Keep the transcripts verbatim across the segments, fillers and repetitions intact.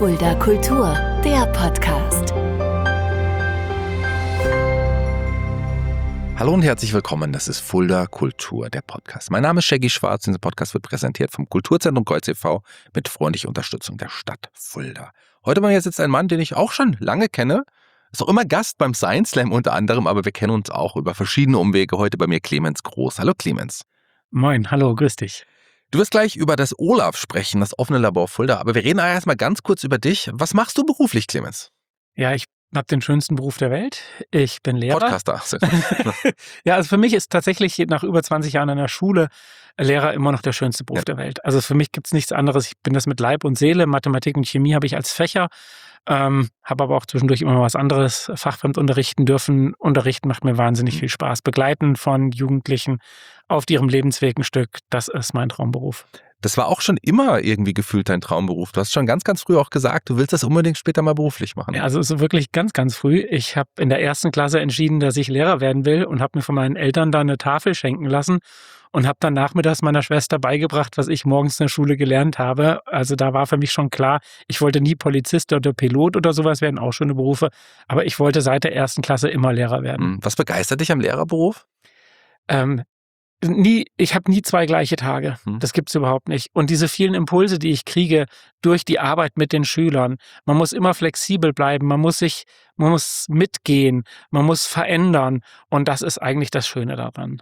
Fulda Kultur, der Podcast. Hallo und herzlich willkommen, das ist Fulda Kultur, der Podcast. Mein Name ist Shaggy Schwarz und dieser Podcast wird präsentiert vom Kulturzentrum Kreuz e V mit freundlicher Unterstützung der Stadt Fulda. Heute bei mir sitzt ein Mann, den ich auch schon lange kenne, ist auch immer Gast beim Science Slam unter anderem, aber wir kennen uns auch über verschiedene Umwege. Heute bei mir Clemens Groß. Hallo Clemens. Moin, hallo, grüß dich. Du wirst gleich über das O L A F sprechen, das offene Labor Fulda, aber wir reden erstmal ganz kurz über dich. Was machst du beruflich, Clemens? Ja, ich habe den schönsten Beruf der Welt. Ich bin Lehrer. Podcaster. Ja, also für mich ist tatsächlich nach über zwanzig Jahren in der Schule Lehrer immer noch der schönste Beruf ja. der Welt. Also für mich gibt es nichts anderes. Ich bin das mit Leib und Seele. Mathematik und Chemie habe ich als Fächer. Ähm, habe aber auch zwischendurch immer was anderes fachfremd unterrichten dürfen. Unterrichten macht mir wahnsinnig viel Spaß. Begleiten von Jugendlichen auf ihrem Lebensweg ein Stück, das ist mein Traumberuf. Das war auch schon immer irgendwie gefühlt dein Traumberuf. Du hast schon ganz, ganz früh auch gesagt, du willst das unbedingt später mal beruflich machen. Ja, also so wirklich ganz, ganz früh. Ich habe in der ersten Klasse entschieden, dass ich Lehrer werden will und habe mir von meinen Eltern da eine Tafel schenken lassen und habe dann nachmittags meiner Schwester beigebracht, was ich morgens in der Schule gelernt habe. Also da war für mich schon klar, ich wollte nie Polizist oder Pilot oder sowas werden, auch schöne Berufe. Aber ich wollte seit der ersten Klasse immer Lehrer werden. Was begeistert dich am Lehrerberuf? Ähm, Nie, ich habe nie zwei gleiche Tage. Das gibt's überhaupt nicht. Und diese vielen Impulse, die ich kriege durch die Arbeit mit den Schülern, man muss immer flexibel bleiben, man muss sich, man muss mitgehen, man muss verändern. Und das ist eigentlich das Schöne daran.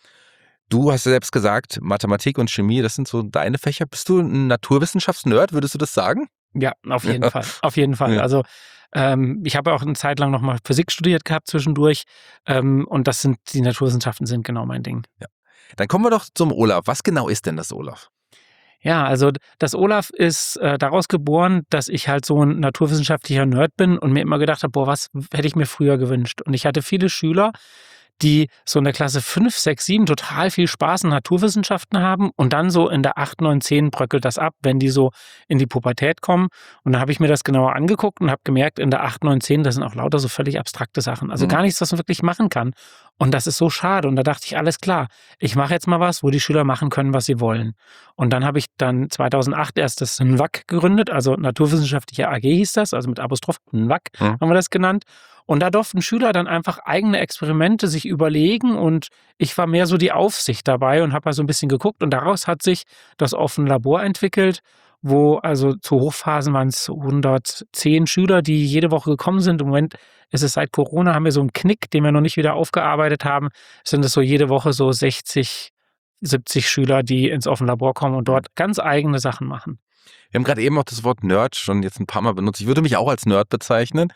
Du hast ja selbst gesagt, Mathematik und Chemie, das sind so deine Fächer. Bist du ein Naturwissenschaftsnerd, würdest du das sagen? Ja, auf jeden ja. Fall. Auf jeden Fall. Ja. Also ähm, ich habe auch eine Zeit lang nochmal Physik studiert gehabt zwischendurch. Ähm, und das sind, die Naturwissenschaften sind genau mein Ding. Ja. Dann kommen wir doch zum O L A F. Was genau ist denn das O L A F? Ja, also das O L A F ist äh, daraus geboren, dass ich halt so ein naturwissenschaftlicher Nerd bin und mir immer gedacht habe, boah, was hätte ich mir früher gewünscht? Und ich hatte viele Schüler, die so in der Klasse fünf, sechs, sieben total viel Spaß in Naturwissenschaften haben und dann so in der acht, neun, zehn bröckelt das ab, wenn die so in die Pubertät kommen. Und dann habe ich mir das genauer angeguckt und habe gemerkt, in der acht, neun, zehn, das sind auch lauter so völlig abstrakte Sachen. Also mhm. gar nichts, was man wirklich machen kann. Und das ist so schade. Und da dachte ich, alles klar, ich mache jetzt mal was, wo die Schüler machen können, was sie wollen. Und dann habe ich dann zweitausendacht erst das N W A C gegründet, also Naturwissenschaftliche A G hieß das, also mit Apostroph N W A C mhm. haben wir das genannt. Und da durften Schüler dann einfach eigene Experimente sich überlegen und ich war mehr so die Aufsicht dabei und habe mal so ein bisschen geguckt und daraus hat sich das offene Labor entwickelt, wo also zu Hochphasen waren es hundertzehn Schüler, die jede Woche gekommen sind. Im Moment ist es seit Corona, haben wir so einen Knick, den wir noch nicht wieder aufgearbeitet haben, sind es so jede Woche so sechzig, siebzig Schüler, die ins offene Labor kommen und dort ganz eigene Sachen machen. Wir haben gerade eben auch das Wort Nerd schon jetzt ein paar Mal benutzt. Ich würde mich auch als Nerd bezeichnen.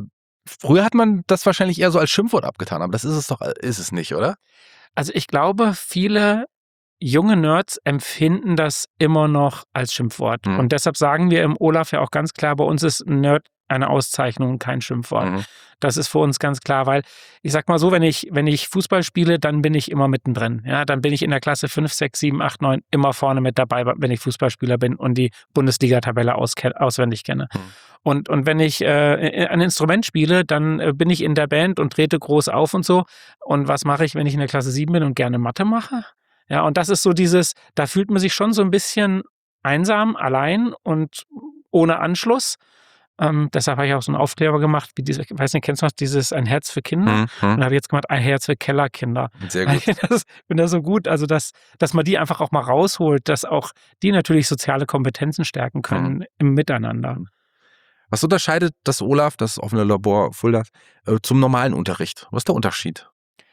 Früher hat man das wahrscheinlich eher so als Schimpfwort abgetan, aber das ist es doch, ist es nicht, oder? Also ich glaube, viele junge Nerds empfinden das immer noch als Schimpfwort. Mhm. Und deshalb sagen wir im O L A F ja auch ganz klar, bei uns ist Nerd eine Auszeichnung und kein Schimpfwort. Mhm. Das ist für uns ganz klar, weil ich sag mal so, wenn ich, wenn ich Fußball spiele, dann bin ich immer mittendrin. Ja, dann bin ich in der Klasse fünf, sechs, sieben, acht, neun immer vorne mit dabei, wenn ich Fußballspieler bin und die Bundesliga-Tabelle auske- auswendig kenne. Mhm. Und, und wenn ich äh, ein Instrument spiele, dann äh, bin ich in der Band und trete groß auf und so. Und was mache ich, wenn ich in der Klasse sieben bin und gerne Mathe mache? Ja, und das ist so dieses, da fühlt man sich schon so ein bisschen einsam, allein und ohne Anschluss. Ähm, deshalb habe ich auch so einen Aufkleber gemacht, wie diese, ich weiß nicht, kennst du noch dieses Ein Herz für Kinder? Mhm. Und da habe ich jetzt gemacht, Ein Herz für Kellerkinder. Sehr gut. Ich finde das so gut, also dass, dass man die einfach auch mal rausholt, dass auch die natürlich soziale Kompetenzen stärken können mhm. im Miteinander. Was unterscheidet das O L A F, das offene Labor Fulda, äh, zum normalen Unterricht? Was ist der Unterschied?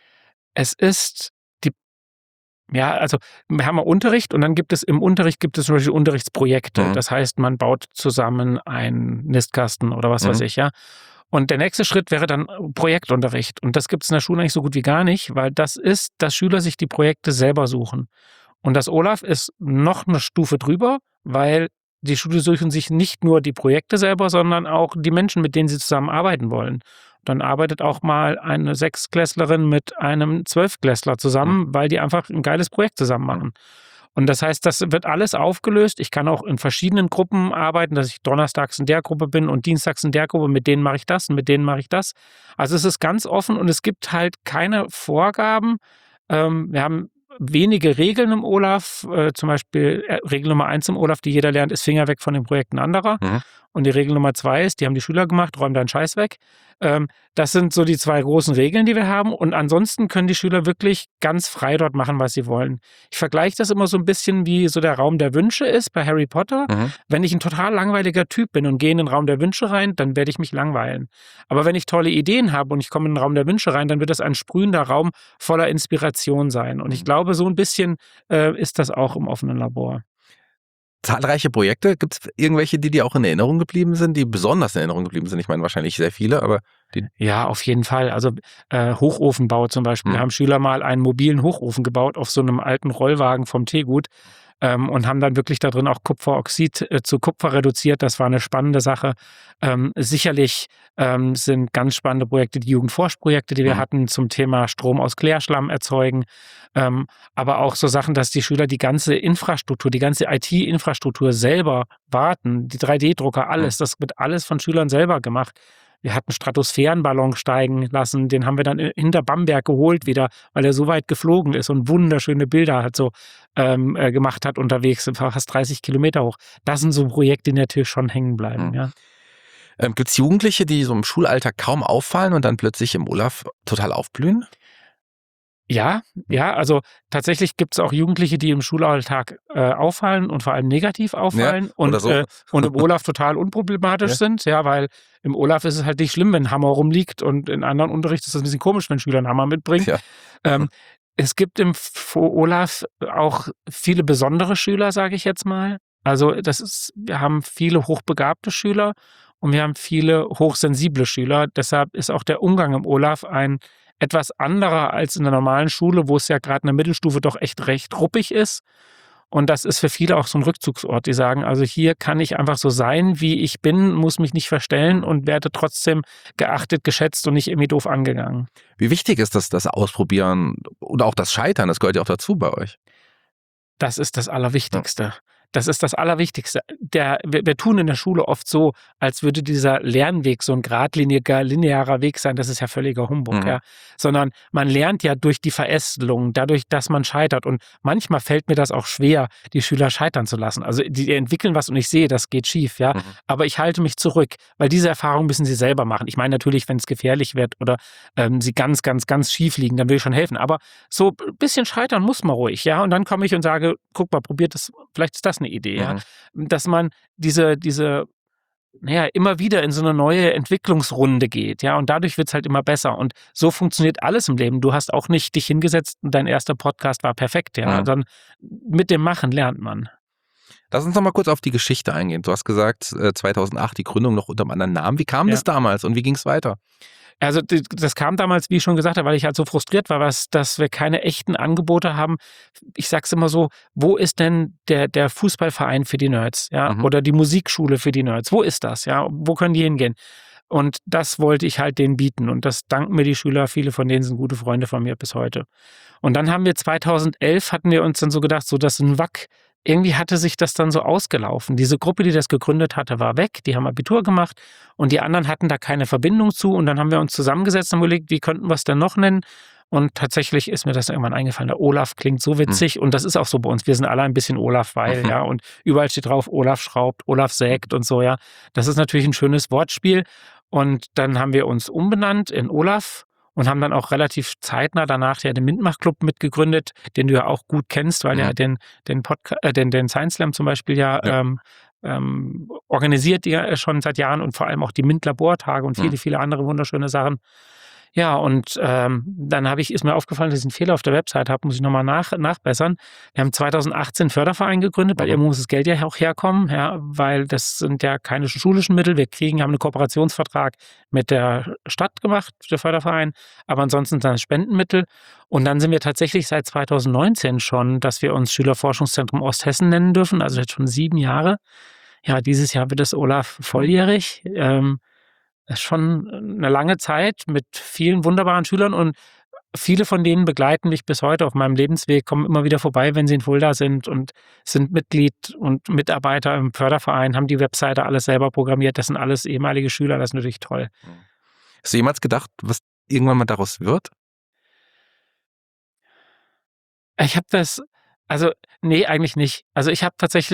Es ist die, ja, also wir haben ja Unterricht und dann gibt es im Unterricht gibt es zum Beispiel Unterrichtsprojekte. Mhm. Das heißt, man baut zusammen einen Nistkasten oder was mhm. weiß ich, ja. Und der nächste Schritt wäre dann Projektunterricht. Und das gibt es in der Schule eigentlich so gut wie gar nicht, weil das ist, dass Schüler sich die Projekte selber suchen. Und das O L A F ist noch eine Stufe drüber, weil die Schüler suchen sich nicht nur die Projekte selber, sondern auch die Menschen, mit denen sie zusammenarbeiten wollen. Dann arbeitet auch mal eine Sechsklässlerin mit einem Zwölfklässler zusammen, mhm. weil die einfach ein geiles Projekt zusammen machen. Und das heißt, das wird alles aufgelöst. Ich kann auch in verschiedenen Gruppen arbeiten, dass ich donnerstags in der Gruppe bin und dienstags in der Gruppe, mit denen mache ich das und mit denen mache ich das. Also es ist ganz offen und es gibt halt keine Vorgaben. Ähm, wir haben wenige Regeln im O L A F, äh, zum Beispiel äh, Regel Nummer eins im O L A F, die jeder lernt, ist Finger weg von den Projekten anderer. Mhm. Und die Regel Nummer zwei ist, die haben die Schüler gemacht, räum deinen Scheiß weg. Ähm, das sind so die zwei großen Regeln, die wir haben. Und ansonsten können die Schüler wirklich ganz frei dort machen, was sie wollen. Ich vergleiche das immer so ein bisschen, wie so der Raum der Wünsche ist bei Harry Potter. Mhm. Wenn ich ein total langweiliger Typ bin und gehe in den Raum der Wünsche rein, dann werde ich mich langweilen. Aber wenn ich tolle Ideen habe und ich komme in den Raum der Wünsche rein, dann wird das ein sprühender Raum voller Inspiration sein. Und ich glaube, so ein bisschen äh, ist das auch im offenen Labor. Zahlreiche Projekte. Gibt es irgendwelche, die dir auch in Erinnerung geblieben sind, die besonders in Erinnerung geblieben sind? Ich meine, wahrscheinlich sehr viele, aber die. Ja, auf jeden Fall. Also äh, Hochofenbau zum Beispiel. Hm. Da haben Schüler mal einen mobilen Hochofen gebaut auf so einem alten Rollwagen vom Teegut. Ähm, und haben dann wirklich da drin auch Kupferoxid äh, zu Kupfer reduziert. Das war eine spannende Sache. Ähm, sicherlich ähm, sind ganz spannende Projekte die Jugendforschprojekte, die wir Mhm. hatten zum Thema Strom aus Klärschlamm erzeugen. Ähm, aber auch so Sachen, dass die Schüler die ganze Infrastruktur, die ganze I T-Infrastruktur selber warten, die drei D Drucker, alles, das wird alles von Schülern selber gemacht. Wir hatten Stratosphärenballon steigen lassen, den haben wir dann hinter Bamberg geholt wieder, weil er so weit geflogen ist und wunderschöne Bilder halt so ähm, äh, gemacht hat unterwegs, fast dreißig Kilometer hoch. Das sind so Projekte, die natürlich schon hängen bleiben. Mhm. Ja. Ähm, Gibt es Jugendliche, die so im Schulalltag kaum auffallen und dann plötzlich im Olaf total aufblühen? Ja, ja, also tatsächlich gibt es auch Jugendliche, die im Schulalltag äh, auffallen und vor allem negativ auffallen Ja, und, oder so. äh, und im Olaf total unproblematisch Ja. sind, ja, weil im Olaf ist es halt nicht schlimm, wenn ein Hammer rumliegt und in anderen Unterricht ist das ein bisschen komisch, wenn Schüler einen Hammer mitbringen. Ja. Ähm, es gibt im F- Olaf auch viele besondere Schüler, sage ich jetzt mal. Also das ist, wir haben viele hochbegabte Schüler und wir haben viele hochsensible Schüler. Deshalb ist auch der Umgang im Olaf ein etwas anderer als in der normalen Schule, wo es ja gerade in der Mittelstufe doch echt recht ruppig ist. Und das ist für viele auch so ein Rückzugsort. Die sagen, also hier kann ich einfach so sein, wie ich bin, muss mich nicht verstellen und werde trotzdem geachtet, geschätzt und nicht irgendwie doof angegangen. Wie wichtig ist das, das Ausprobieren oder auch das Scheitern? Das gehört ja auch dazu bei euch. Das ist das Allerwichtigste. Das ist das Allerwichtigste. Der, wir, wir tun in der Schule oft so, als würde dieser Lernweg so ein geradliniger, linearer Weg sein. Das ist ja völliger Humbug. Mhm. Ja. Sondern man lernt ja durch die Verästelung, dadurch, dass man scheitert. Und manchmal fällt mir das auch schwer, die Schüler scheitern zu lassen. Also die, die entwickeln was und ich sehe, das geht schief. Ja. Mhm. Aber ich halte mich zurück, weil diese Erfahrung müssen sie selber machen. Ich meine natürlich, wenn es gefährlich wird oder ähm, sie ganz, ganz, ganz schief liegen, dann will ich schon helfen. Aber so ein bisschen scheitern muss man ruhig. Ja. Und dann komme ich und sage, guck mal, probiert das, vielleicht ist das eine Idee, ja, Mhm. dass man diese, diese, naja, immer wieder in so eine neue Entwicklungsrunde geht, ja, und dadurch wird es halt immer besser. Und so funktioniert alles im Leben. Du hast auch nicht dich hingesetzt und dein erster Podcast war perfekt, ja, Mhm. sondern mit dem Machen lernt man. Lass uns noch mal kurz auf die Geschichte eingehen. Du hast gesagt, äh, zweitausendacht die Gründung noch unter einem anderen Namen. Wie kam Ja. das damals und wie ging es weiter? Also die- das kam damals, wie ich schon gesagt habe, weil ich halt so frustriert war, was, dass wir keine echten Angebote haben. Ich sag's immer so, wo ist denn der, der Fußballverein für die Nerds, ja, Mhm. oder die Musikschule für die Nerds? Wo ist das, ja? Wo können die hingehen? Und das wollte ich halt denen bieten und das danken mir die Schüler. Viele von denen sind gute Freunde von mir bis heute. Und dann haben wir zweitausendelf hatten wir uns dann so gedacht, so dass ein W A C, irgendwie hatte sich das dann so ausgelaufen. Diese Gruppe, die das gegründet hatte, war weg. Die haben Abitur gemacht und die anderen hatten da keine Verbindung zu. Und dann haben wir uns zusammengesetzt und überlegt, wie könnten wir es denn noch nennen? Und tatsächlich ist mir das irgendwann eingefallen. Der Olaf klingt so witzig und das ist auch so bei uns. Wir sind alle ein bisschen Olaf, weil, Mhm. ja, und überall steht drauf, Olaf schraubt, Olaf sägt und so, ja. Das ist natürlich ein schönes Wortspiel. Und dann haben wir uns umbenannt in Olaf und haben dann auch relativ zeitnah danach ja den Mintmach-Club mitgegründet, den du ja auch gut kennst, weil Mhm. der den, den, Podca äh, den, den Science Slam zum Beispiel ja, Ja. Ähm, ähm, organisiert ja schon seit Jahren und vor allem auch die MINT-Labortage und viele, Mhm. viele andere wunderschöne Sachen. Ja, und ähm, dann habe ich, ist mir aufgefallen, dass ich einen Fehler auf der Website habe, muss ich nochmal nach, nachbessern. Wir haben zweitausendachtzehn einen Förderverein gegründet, weil Mhm. irgendwo muss das Geld ja auch herkommen, ja, weil das sind ja keine schulischen Mittel. Wir kriegen, haben einen Kooperationsvertrag mit der Stadt gemacht, der Förderverein, aber ansonsten sind das Spendenmittel. Und dann sind wir tatsächlich seit zweitausendneunzehn schon, dass wir uns Schülerforschungszentrum Osthessen nennen dürfen, also jetzt schon sieben Jahre. Ja, dieses Jahr wird das Olaf volljährig. Ähm, das ist schon eine lange Zeit mit vielen wunderbaren Schülern und viele von denen begleiten mich bis heute auf meinem Lebensweg, kommen immer wieder vorbei, wenn sie in Fulda sind und sind Mitglied und Mitarbeiter im Förderverein, haben die Webseite alles selber programmiert. Das sind alles ehemalige Schüler, das ist natürlich toll. Hast du jemals gedacht, was irgendwann mal daraus wird? Ich habe das, also nee, eigentlich nicht. Also ich habe tatsächlich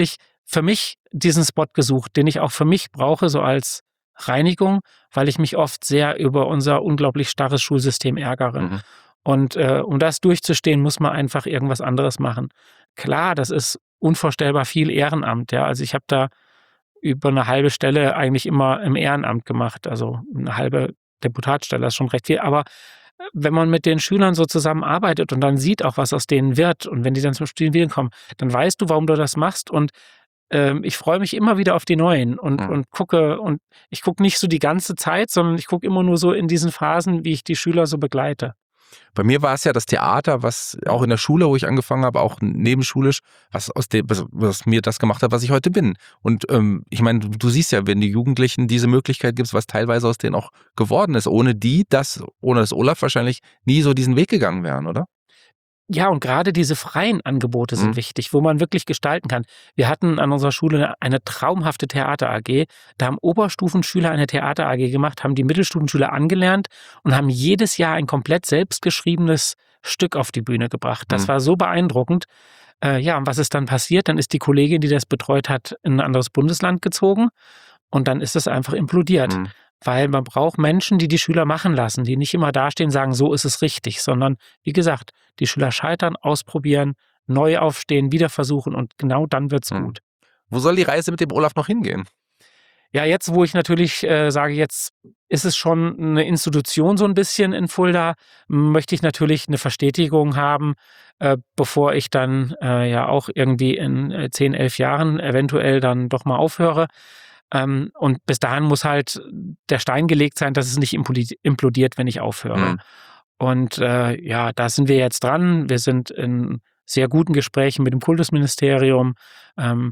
für mich diesen Spot gesucht, den ich auch für mich brauche, so als Reinigung, weil ich mich oft sehr über unser unglaublich starres Schulsystem ärgere. Mhm. Und äh, um das durchzustehen, muss man einfach irgendwas anderes machen. Klar, das ist unvorstellbar viel Ehrenamt. Ja, also ich habe da über eine halbe Stelle eigentlich immer im Ehrenamt gemacht. Also eine halbe Deputatstelle, das ist schon recht viel. Aber wenn man mit den Schülern so zusammenarbeitet und dann sieht auch, was aus denen wird und wenn die dann zum Studieren kommen, dann weißt du, warum du das machst und ähm, ich freue mich immer wieder auf die Neuen und, Mhm. und gucke und ich gucke nicht so die ganze Zeit, sondern ich gucke immer nur so in diesen Phasen, wie ich die Schüler so begleite. Bei mir war es ja das Theater, was auch in der Schule, wo ich angefangen habe, auch nebenschulisch, was aus dem, was, was mir das gemacht hat, was ich heute bin. Und ähm, ich meine, du, du siehst ja, wenn die Jugendlichen diese Möglichkeit gibt, was teilweise aus denen auch geworden ist, ohne die, das, ohne das Olaf wahrscheinlich nie so diesen Weg gegangen wären, oder? Ja, und gerade diese freien Angebote sind Mhm. wichtig, wo man wirklich gestalten kann. Wir hatten an unserer Schule eine traumhafte Theater-A G. Da haben Oberstufenschüler eine Theater-A G gemacht, haben die Mittelstufenschüler angelernt und haben jedes Jahr ein komplett selbstgeschriebenes Stück auf die Bühne gebracht. Das Mhm. war so beeindruckend. Äh, ja, und was ist dann passiert? Dann ist die Kollegin, die das betreut hat, in ein anderes Bundesland gezogen und dann ist es einfach implodiert. Mhm. Weil man braucht Menschen, die die Schüler machen lassen, die nicht immer dastehen und sagen, so ist es richtig, sondern wie gesagt, die Schüler scheitern, ausprobieren, neu aufstehen, wieder versuchen und genau dann wird's Mhm. gut. Wo soll die Reise mit dem Olaf noch hingehen? Ja, jetzt, wo ich natürlich äh, sage, jetzt ist es schon eine Institution so ein bisschen in Fulda, möchte ich natürlich eine Verstetigung haben, äh, bevor ich dann äh, ja auch irgendwie in äh, zehn, elf Jahren eventuell dann doch mal aufhöre. Ähm, und bis dahin muss halt der Stein gelegt sein, dass es nicht implodi- implodiert, wenn ich aufhöre. Mhm. Und äh, ja, da sind wir jetzt dran. Wir sind in sehr guten Gesprächen mit dem Kultusministerium. Ähm,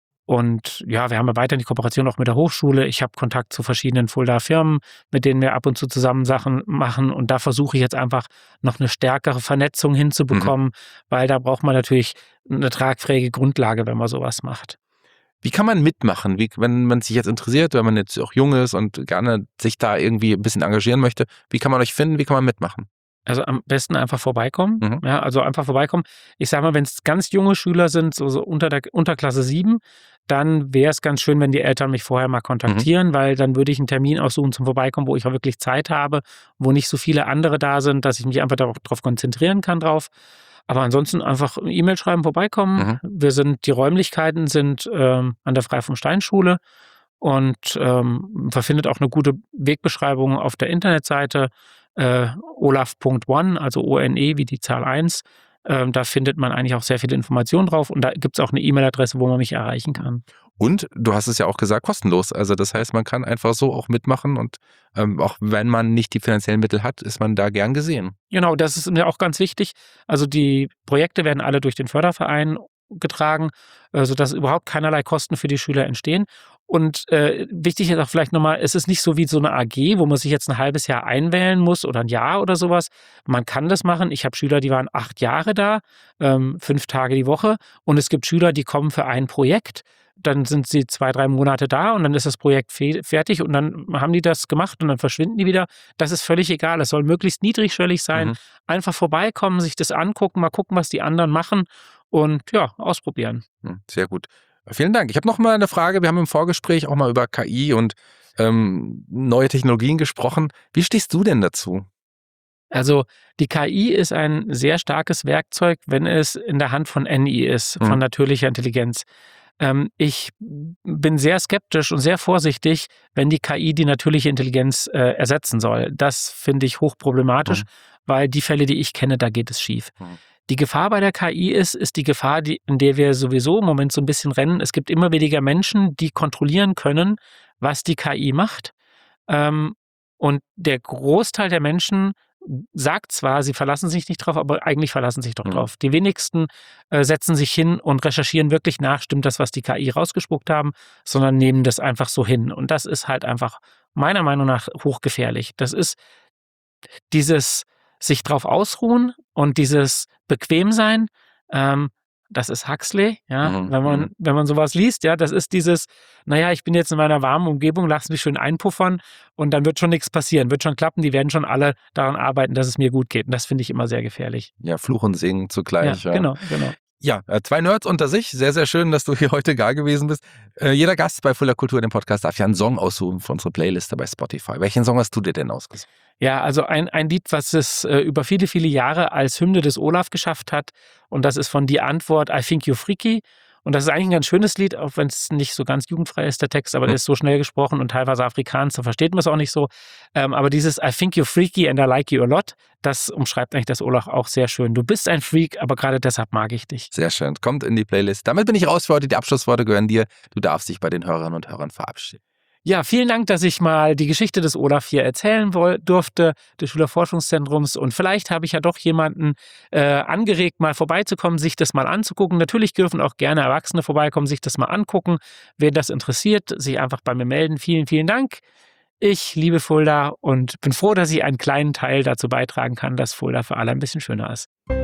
und ja, wir haben ja weiterhin die Kooperation auch mit der Hochschule. Ich habe Kontakt zu verschiedenen Fulda Firmen, mit denen wir ab und zu zusammen Sachen machen. Und da versuche ich jetzt einfach noch eine stärkere Vernetzung hinzubekommen, weil da braucht man natürlich eine tragfähige Grundlage, wenn man sowas macht. Wie kann man mitmachen? Wie, wenn man sich jetzt interessiert, wenn man jetzt auch jung ist und gerne sich da irgendwie ein bisschen engagieren möchte, wie kann man euch finden? Wie kann man mitmachen? Also am besten einfach vorbeikommen. Mhm. Ja, also einfach vorbeikommen. Ich sage mal, wenn es ganz junge Schüler sind, so, so unter der unter Klasse sieben, dann wäre es ganz schön, wenn die Eltern mich vorher mal kontaktieren, weil dann würde ich einen Termin aussuchen zum Vorbeikommen, wo ich auch wirklich Zeit habe, wo nicht so viele andere da sind, dass ich mich einfach darauf drauf konzentrieren kann drauf. Aber ansonsten einfach eine E-Mail schreiben, vorbeikommen. Wir sind, die Räumlichkeiten sind ähm, an der Frei-vom-Stein-Schule und ähm, man findet auch eine gute Wegbeschreibung auf der Internetseite äh, olaf Punkt one, also O N E wie die Zahl eins. Ähm, da findet man eigentlich auch sehr viele Informationen drauf und da gibt es auch eine E-Mail-Adresse, wo man mich erreichen kann. Und du hast es ja auch gesagt, kostenlos. Also das heißt, man kann einfach so auch mitmachen und ähm, auch wenn man nicht die finanziellen Mittel hat, ist man da gern gesehen. Genau, das ist mir auch ganz wichtig. Also die Projekte werden alle durch den Förderverein getragen, äh, sodass überhaupt keinerlei Kosten für die Schüler entstehen. Und äh, wichtig ist auch vielleicht nochmal, es ist nicht so wie so eine A G, wo man sich jetzt ein halbes Jahr einwählen muss oder ein Jahr oder sowas. Man kann das machen. Ich habe Schüler, die waren acht Jahre da, ähm, fünf Tage die Woche. Und es gibt Schüler, die kommen für ein Projekt. Dann sind sie zwei, drei Monate da und dann ist das Projekt fe- fertig und dann haben die das gemacht und dann verschwinden die wieder. Das ist völlig egal. Es soll möglichst niedrigschwellig sein. Mhm. Einfach vorbeikommen, sich das angucken, mal gucken, was die anderen machen und ja, ausprobieren. Hm, Sehr gut. Vielen Dank. Ich habe noch mal eine Frage. Wir haben im Vorgespräch auch mal über K I und ähm, neue Technologien gesprochen. Wie stehst du denn dazu? Also die K I ist ein sehr starkes Werkzeug, wenn es in der Hand von N I ist, Mhm. von natürlicher Intelligenz. Ähm, ich bin sehr skeptisch und sehr vorsichtig, wenn die K I die natürliche Intelligenz äh, ersetzen soll. Das finde ich hochproblematisch, Mhm. weil die Fälle, die ich kenne, da geht es schief. Mhm. Die Gefahr bei der K I ist, ist die Gefahr, die, in der wir sowieso im Moment so ein bisschen rennen. Es gibt immer weniger Menschen, die kontrollieren können, was die K I macht. Ähm, und der Großteil der Menschen sagt zwar, sie verlassen sich nicht drauf, aber eigentlich verlassen sich doch Mhm. drauf. Die wenigsten äh, setzen sich hin und recherchieren wirklich nach, stimmt das, was die K I rausgespuckt haben, sondern nehmen das einfach so hin. Und das ist halt einfach meiner Meinung nach hochgefährlich. Das ist dieses sich drauf ausruhen und dieses bequem sein, ähm, das ist Huxley, ja, Mhm, wenn man, mhm. wenn man sowas liest, ja, das ist dieses, naja, ich bin jetzt in meiner warmen Umgebung, lass mich schön einpuffern und dann wird schon nichts passieren, wird schon klappen, die werden schon alle daran arbeiten, dass es mir gut geht. Und das finde ich immer sehr gefährlich. Ja, Fluch und Segen Ja, zugleich. Ja, genau, genau. Ja, äh, zwei Nerds unter sich. Sehr, sehr schön, dass du hier heute gar gewesen bist. Äh, jeder Gast bei Fulda Kultur, dem Podcast, darf ja einen Song aussuchen für unsere Playliste bei Spotify. Welchen Song hast du dir denn ausgesucht? Ja, also ein, ein Lied, was es äh, über viele, viele Jahre als Hymne des Olaf geschafft hat. Und das ist von Die Antwort I Think You're Freaky. Und das ist eigentlich ein ganz schönes Lied, auch wenn es nicht so ganz jugendfrei ist, der Text, aber der ist so schnell gesprochen und teilweise Afrikaans, da versteht man es auch nicht so. Ähm, aber dieses I think you're freaky and I like you a lot, das umschreibt eigentlich das Olaf auch sehr schön. Du bist ein Freak, aber gerade deshalb mag ich dich. Sehr schön. Kommt in die Playlist. Damit bin ich raus für heute. Die Abschlussworte gehören dir. Du darfst dich bei den Hörerinnen und Hörern verabschieden. Ja, vielen Dank, dass ich mal die Geschichte des Olaf hier erzählen woll- durfte, des Schülerforschungszentrums. Und vielleicht habe ich ja doch jemanden äh, angeregt, mal vorbeizukommen, sich das mal anzugucken. Natürlich dürfen auch gerne Erwachsene vorbeikommen, sich das mal angucken. Wen das interessiert, sich einfach bei mir melden. Vielen, vielen Dank. Ich liebe Fulda und bin froh, dass ich einen kleinen Teil dazu beitragen kann, dass Fulda für alle ein bisschen schöner ist.